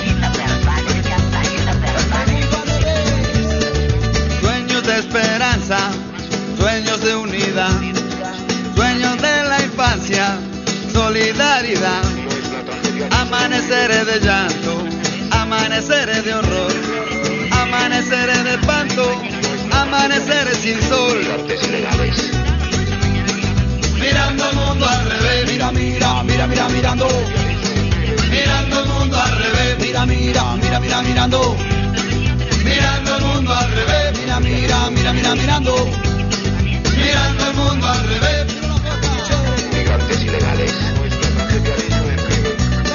Sueños de esperanza, sueños de unidad, sueños de la infancia, solidaridad. Amaneceres de llanto, amaneceres de horror, amaneceres de espanto, amaneceres sin sol. Migrantes ilegales. Mirando el mundo al revés, Mira, mira, mira, mira, mirando. mirando el mundo al revés, Mira, mira, mira, mira, mirando. mirando el mundo al revés, Mira, mira, mira, mira, mirando. mirando el mundo al revés. Migrantes ilegales. No es una tragedia, es un crimen.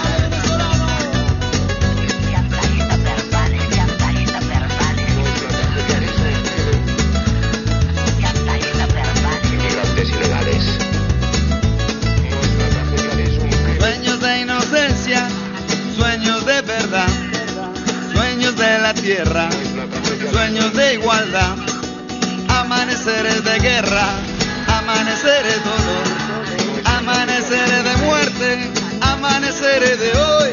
Migrantes ilegales. No es una tragedia, es un crimen. Sueños de inocencia, sueños de verdad, sueños de la tierra, sueños de igualdad, amaneceres de guerra, amaneceres de dolor, amaneceres de muerte, amaneceres de hoy.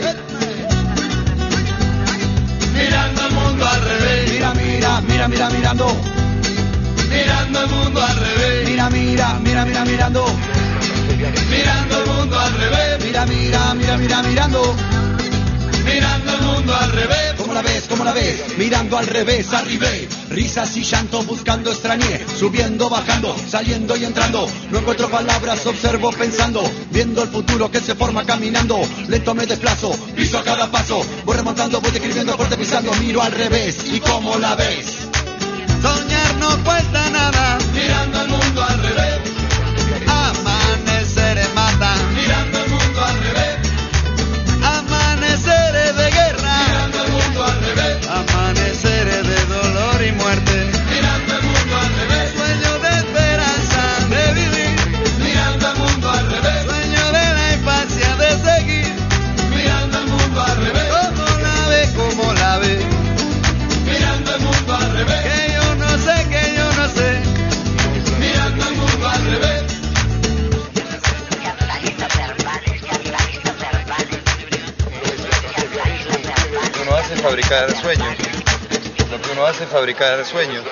Mirando el mundo al revés, Mira, mira, mira, mira, mirando. mirando el mundo al revés, Mira, mira, mira, mira, mirando. mirando el mundo al revés, Mira, mira, mira, mira, mirando. mirando el mundo al revés. ¿Cómo la ves? ¿Cómo la ves? Mirando al revés, arribé. Risas y llanto buscando extrañé. Subiendo, bajando, saliendo y entrando. No encuentro palabras, observo pensando. Viendo el futuro que se forma caminando. Lento me desplazo, piso a cada paso. Voy remontando, voy describiendo, fuerte pisando. Miro al revés y ¿cómo la ves? Soñar no cuesta nada, mirando el mundo al revés. Amaneceres mata, mirando el mundo al revés. Amaneceres de guerra, mirando el mundo al revés. Amaneceres de dolor y muerte, mirando el mundo al revés. Sueño de esperanza, de vivir, mirando el mundo al revés. Sueño de la infancia, de seguir, mirando el mundo al revés. Como la ve, mirando el mundo al revés. Que yo no sé, mirando el mundo al revés. Lo que uno hace es fabricar sueños. Lo que uno hace es fabricar sueños.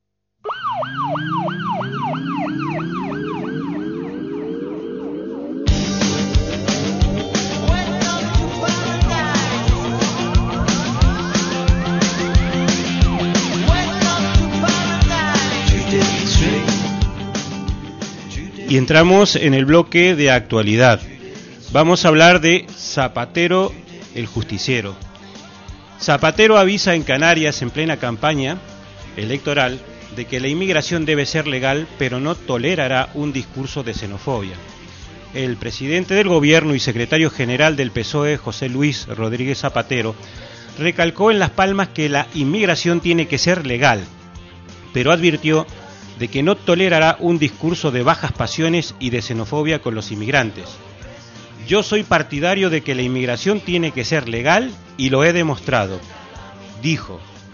Y entramos en el bloque de actualidad. Vamos a hablar de Zapatero, el justiciero. Zapatero avisa en Canarias en plena campaña electoral de que la inmigración debe ser legal, pero no tolerará un discurso de xenofobia. El presidente del gobierno y secretario general del PSOE, José Luis Rodríguez Zapatero, recalcó en Las Palmas que la inmigración tiene que ser legal, pero advirtió de que no tolerará un discurso de bajas pasiones y de xenofobia con los inmigrantes. Yo soy partidario de que la inmigración tiene que ser legal y lo he demostrado, dijo.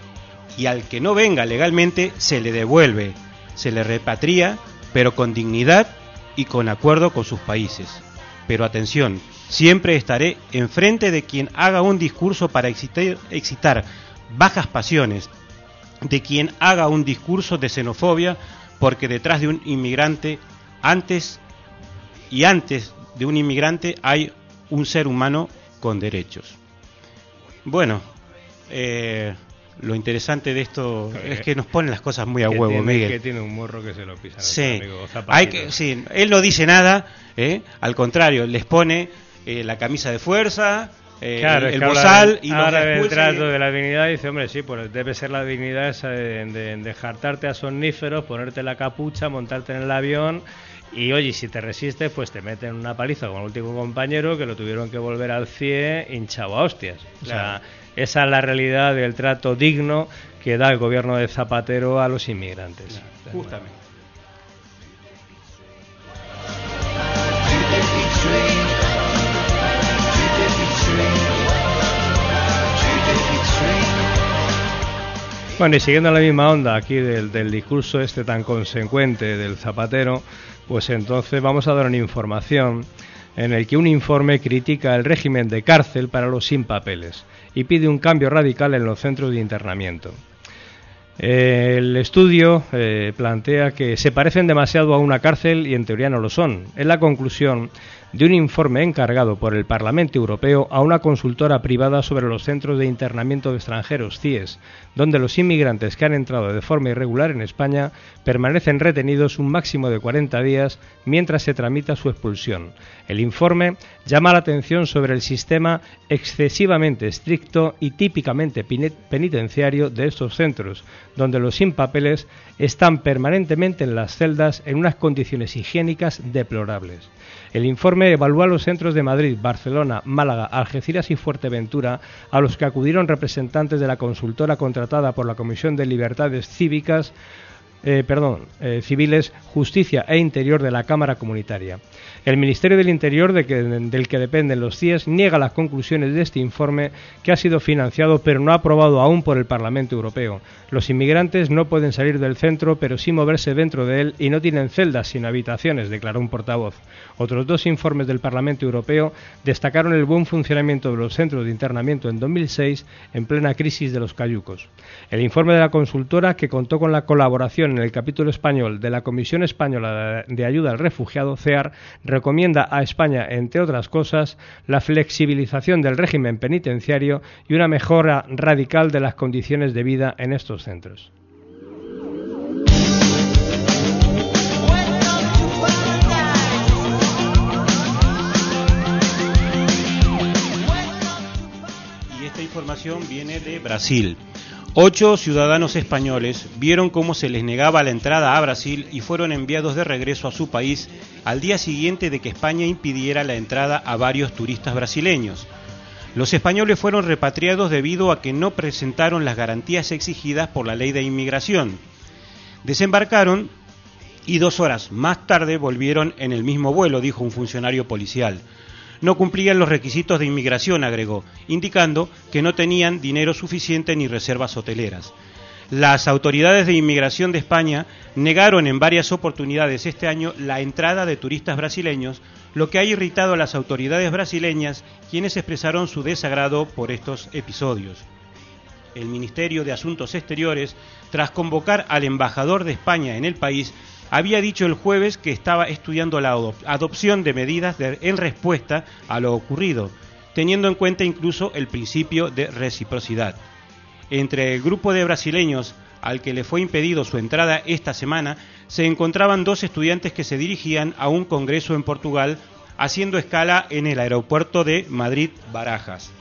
y al que no venga legalmente se le devuelve, se le repatria, pero con dignidad y con acuerdo con sus países. Pero atención, siempre estaré enfrente de quien haga un discurso para excitar bajas pasiones, de quien haga un discurso de xenofobia, porque detrás de un inmigrante, antes de un inmigrante hay un ser humano con derechos. Bueno, lo interesante de esto es que nos ponen las cosas muy a huevo, Miguel. Que tiene un morro que se lo pisa. Sí, sí, él no dice nada, al contrario, les pone la camisa de fuerza, claro, el bozal y ahora los el trato de la dignidad dice, hombre, sí, pues debe ser la dignidad esa de jartarte a somníferos, ponerte la capucha, montarte en el avión y, oye, si te resistes, pues te meten una paliza con el último compañero que lo tuvieron que volver al CIE hinchado a hostias. O sea, esa es la realidad del trato digno que da el gobierno de Zapatero a los inmigrantes. Claro, justamente. Bueno, y siguiendo la misma onda aquí del discurso este tan consecuente del Zapatero, pues entonces vamos a dar una información en el que un informe critica el régimen de cárcel para los sin papeles y pide un cambio radical en los centros de internamiento. El estudio plantea que se parecen demasiado a una cárcel y en teoría no lo son. Es la conclusión de un informe encargado por el Parlamento Europeo a una consultora privada sobre los centros de internamiento de extranjeros, CIES, donde los inmigrantes que han entrado de forma irregular en España permanecen retenidos un máximo de 40 días mientras se tramita su expulsión. El informe llama la atención sobre el sistema excesivamente estricto y típicamente penitenciario de estos centros, donde los sin papeles están permanentemente en las celdas en unas condiciones higiénicas deplorables. El informe evalúa los centros de Madrid, Barcelona, Málaga, Algeciras y Fuerteventura, a los que acudieron representantes de la consultora contratada por la Comisión de Libertades Civiles, Justicia e Interior de la Cámara Comunitaria. El Ministerio del Interior, del que dependen los CIES, niega las conclusiones de este informe, que ha sido financiado pero no aprobado aún por el Parlamento Europeo. Los inmigrantes no pueden salir del centro, pero sí moverse dentro de él, y no tienen celdas sino habitaciones, declaró un portavoz. Otros dos informes del Parlamento Europeo destacaron el buen funcionamiento de los centros de internamiento en 2006, en plena crisis de los cayucos. El informe de la consultora, que contó con la colaboración en el capítulo español de la Comisión Española de Ayuda al Refugiado, CEAR, recomienda a España, entre otras cosas, la flexibilización del régimen penitenciario y una mejora radical de las condiciones de vida en estos centros. Y esta información viene de Brasil. 8 ciudadanos españoles vieron cómo se les negaba la entrada a Brasil y fueron enviados de regreso a su país al día siguiente de que España impidiera la entrada a varios turistas brasileños. Los españoles fueron repatriados debido a que no presentaron las garantías exigidas por la ley de inmigración. Desembarcaron y 2 horas más tarde volvieron en el mismo vuelo, dijo un funcionario policial. No cumplían los requisitos de inmigración, agregó, indicando que no tenían dinero suficiente ni reservas hoteleras. Las autoridades de inmigración de España negaron en varias oportunidades este año la entrada de turistas brasileños, lo que ha irritado a las autoridades brasileñas, quienes expresaron su desagrado por estos episodios. El Ministerio de Asuntos Exteriores, tras convocar al embajador de España en el país, había dicho el jueves que estaba estudiando la adopción de medidas en respuesta a lo ocurrido, teniendo en cuenta incluso el principio de reciprocidad. Entre el grupo de brasileños al que le fue impedido su entrada esta semana, se encontraban 2 estudiantes que se dirigían a un congreso en Portugal, haciendo escala en el aeropuerto de Madrid-Barajas.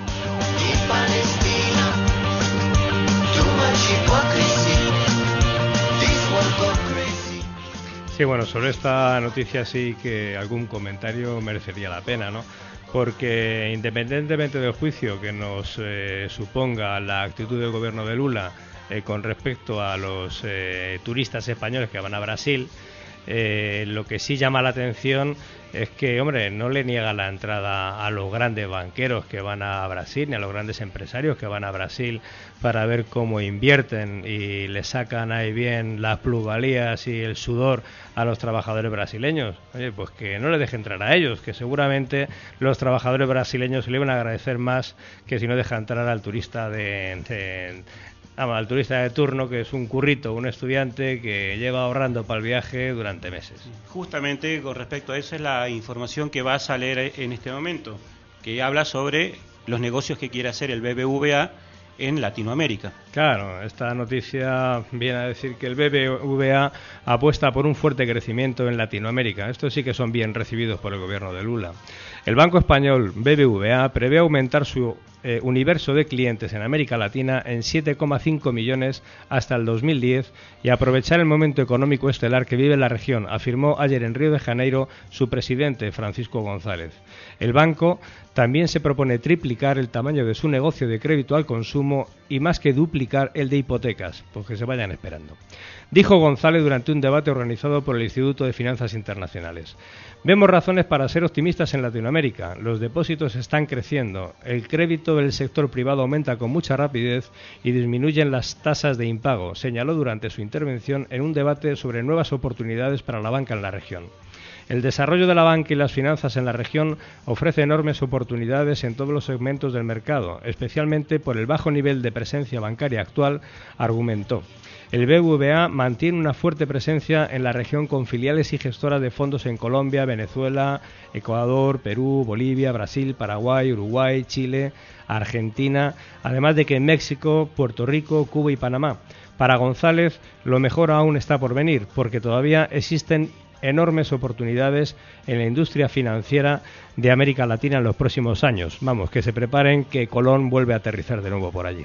Sí, bueno, sobre esta noticia sí que algún comentario merecería la pena, ¿no? Porque independientemente del juicio que nos suponga la actitud del gobierno de Lula con respecto a los turistas españoles que van a Brasil, Lo que sí llama la atención es que, hombre, no le niega la entrada a los grandes banqueros que van a Brasil, ni a los grandes empresarios que van a Brasil para ver cómo invierten y le sacan ahí bien las plusvalías y el sudor a los trabajadores brasileños. Oye, pues que no les deje entrar a ellos, que seguramente los trabajadores brasileños le van a agradecer más que si no deja entrar al turista al turista de turno, que es un currito, un estudiante que lleva ahorrando para el viaje durante meses. Justamente con respecto a eso es la información que va a salir en este momento, que habla sobre los negocios que quiere hacer el BBVA en Latinoamérica. Claro, esta noticia viene a decir que el BBVA apuesta por un fuerte crecimiento en Latinoamérica. Estos sí que son bien recibidos por el gobierno de Lula. El banco español BBVA prevé aumentar su universo de clientes en América Latina en 7,5 millones hasta el 2010 y aprovechar el momento económico estelar que vive la región, afirmó ayer en Río de Janeiro su presidente, Francisco González. El banco también se propone triplicar el tamaño de su negocio de crédito al consumo y más que duplicar el de hipotecas, pues que se vayan esperando. Dijo González durante un debate organizado por el Instituto de Finanzas Internacionales. Vemos razones para ser optimistas en Latinoamérica. Los depósitos están creciendo, el crédito del sector privado aumenta con mucha rapidez y disminuyen las tasas de impago, señaló durante su intervención en un debate sobre nuevas oportunidades para la banca en la región. El desarrollo de la banca y las finanzas en la región ofrece enormes oportunidades en todos los segmentos del mercado, especialmente por el bajo nivel de presencia bancaria actual, argumentó. El BBVA mantiene una fuerte presencia en la región con filiales y gestoras de fondos en Colombia, Venezuela, Ecuador, Perú, Bolivia, Brasil, Paraguay, Uruguay, Chile, Argentina, además de que en México, Puerto Rico, Cuba y Panamá. Para González, lo mejor aún está por venir, porque todavía existen enormes oportunidades en la industria financiera de América Latina en los próximos años. Vamos, que se preparen, que Colón vuelve a aterrizar de nuevo por allí.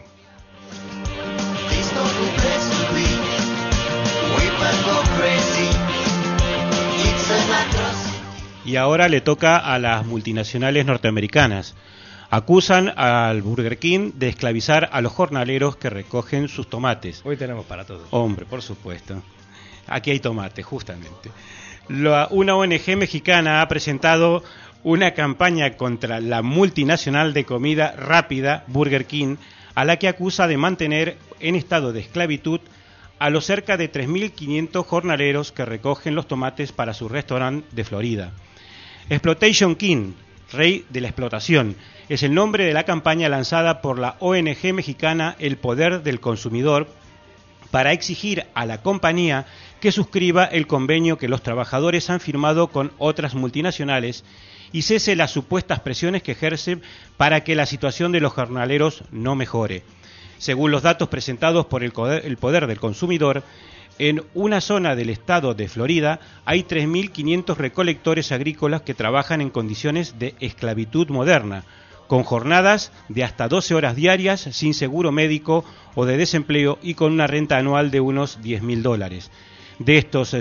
Y ahora le toca a las multinacionales norteamericanas. Acusan al Burger King de esclavizar a los jornaleros que recogen sus tomates. Hoy tenemos para todos. Hombre, por supuesto. Aquí hay tomate, justamente. Una ONG mexicana ha presentado una campaña contra la multinacional de comida rápida Burger King, a la que acusa de mantener en estado de esclavitud a los cerca de 3.500 jornaleros que recogen los tomates para su restaurante de Florida. Exploitation King, rey de la explotación, es el nombre de la campaña lanzada por la ONG mexicana El Poder del Consumidor para exigir a la compañía que suscriba el convenio que los trabajadores han firmado con otras multinacionales y cese las supuestas presiones que ejercen para que la situación de los jornaleros no mejore. Según los datos presentados por el Poder del Consumidor, en una zona del estado de Florida hay 3.500 recolectores agrícolas que trabajan en condiciones de esclavitud moderna, con jornadas de hasta 12 horas diarias, sin seguro médico o de desempleo y con una renta anual de unos $10.000. De estos, el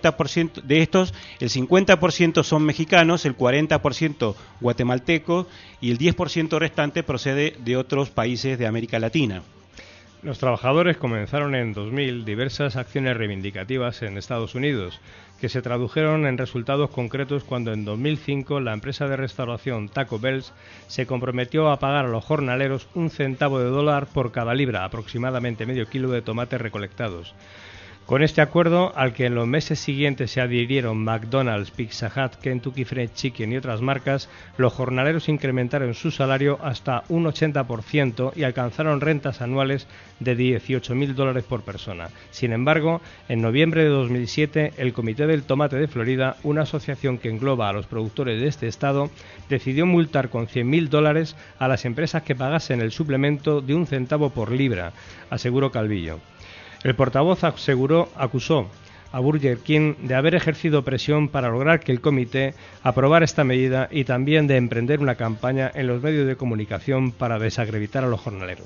50% son mexicanos, el 40% guatemaltecos y el 10% restante procede de otros países de América Latina. Los trabajadores comenzaron en 2000 diversas acciones reivindicativas en Estados Unidos, que se tradujeron en resultados concretos cuando en 2005 la empresa de restauración Taco Bell se comprometió a pagar a los jornaleros $0.01 por cada libra, aproximadamente medio kilo de tomates recolectados. Con este acuerdo, al que en los meses siguientes se adhirieron McDonald's, Pizza Hut, Kentucky Fried Chicken y otras marcas, los jornaleros incrementaron su salario hasta un 80% y alcanzaron rentas anuales de $18.000 por persona. Sin embargo, en noviembre de 2007, el Comité del Tomate de Florida, una asociación que engloba a los productores de este estado, decidió multar con $100.000 a las empresas que pagasen el suplemento de 1 centavo por libra, aseguró Calvillo. El portavoz acusó a Burger King de haber ejercido presión para lograr que el comité aprobara esta medida y también de emprender una campaña en los medios de comunicación para desacreditar a los jornaleros.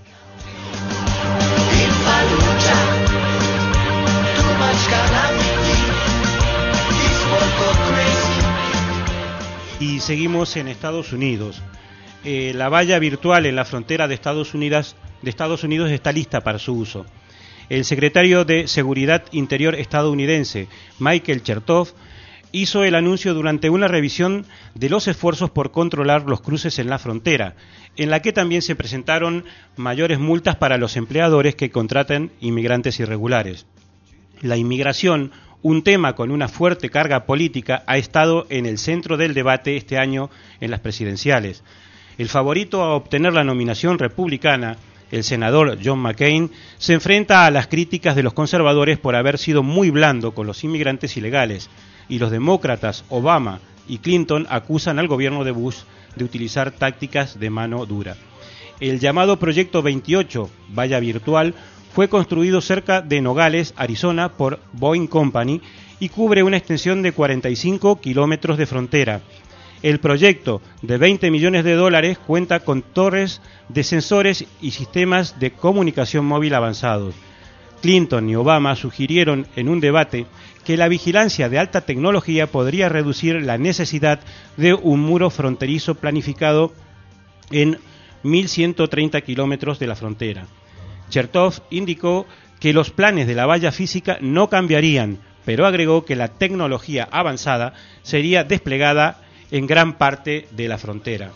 Y seguimos en Estados Unidos. La valla virtual en la frontera de Estados Unidos está lista para su uso. El secretario de Seguridad Interior estadounidense, Michael Chertoff, hizo el anuncio durante una revisión de los esfuerzos por controlar los cruces en la frontera, en la que también se presentaron mayores multas para los empleadores que contratan inmigrantes irregulares. La inmigración, un tema con una fuerte carga política, ha estado en el centro del debate este año en las presidenciales. El favorito a obtener la nominación republicana, el senador John McCain, se enfrenta a las críticas de los conservadores por haber sido muy blando con los inmigrantes ilegales, y los demócratas Obama y Clinton acusan al gobierno de Bush de utilizar tácticas de mano dura. El llamado Proyecto 28, valla virtual, fue construido cerca de Nogales, Arizona, por Boeing Company y cubre una extensión de 45 kilómetros de frontera. El proyecto, de $20 millones, cuenta con torres de sensores y sistemas de comunicación móvil avanzados. Clinton y Obama sugirieron en un debate que la vigilancia de alta tecnología podría reducir la necesidad de un muro fronterizo planificado en 1.130 kilómetros de la frontera. Chertoff indicó que los planes de la valla física no cambiarían, pero agregó que la tecnología avanzada sería desplegada en gran parte de la frontera.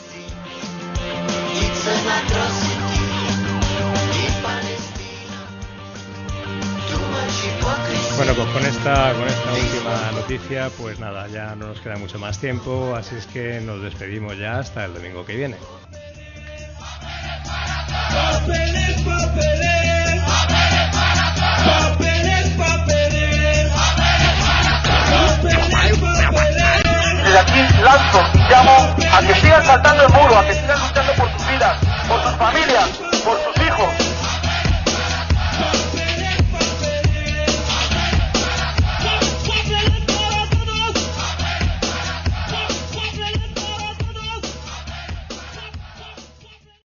Bueno, pues con esta última noticia, pues nada, ya no nos queda mucho más tiempo, así es que nos despedimos ya hasta el domingo que viene.